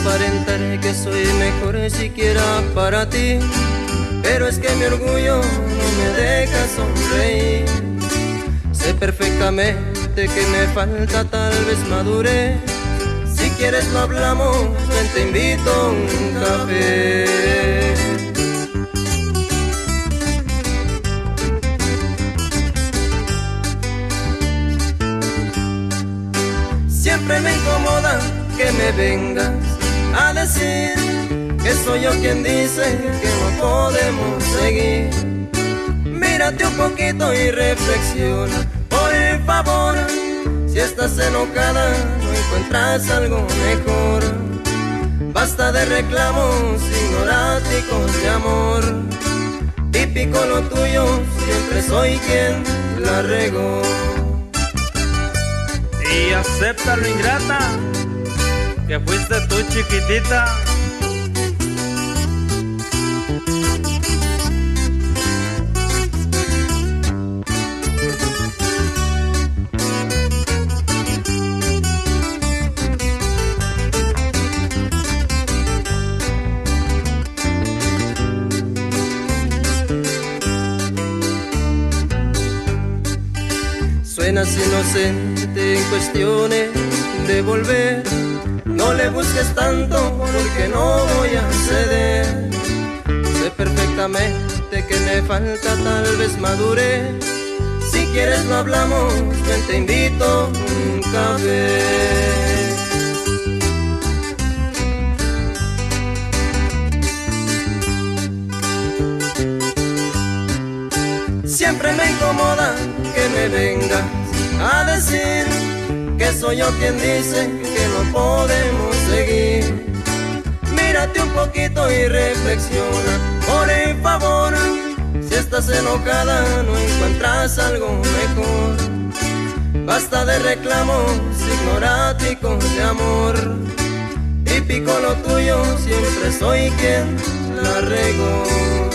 aparentar que soy mejor siquiera para ti, pero es que mi orgullo no me deja sonreír. Sé perfectamente que me falta tal vez madurez. Si quieres lo hablamos, ven te invito a un café. Siempre me incomoda que me vengas a decir que soy yo quien dice que no podemos seguir. Mírate un poquito y reflexiona, por favor. Si estás enojada, no encuentras algo mejor. Basta de reclamos ignoráticos de amor. Típico lo tuyo, siempre soy quien la regó. Y acéptalo, ingrata, que fuiste tú, chiquitita. Suenas inocente en cuestiones de volver. No le busques tanto porque no voy a ceder. Sé perfectamente que me falta tal vez madurez. Si quieres lo hablamos, ven te invito a un café. Siempre me incomoda que me vengas a decir que soy yo quien dice que no podemos seguir. Mírate un poquito y reflexiona, por favor. Si estás enojada, no encuentras algo mejor. Basta de reclamos ignoráticos de amor. Típico lo tuyo, siempre soy quien la regó.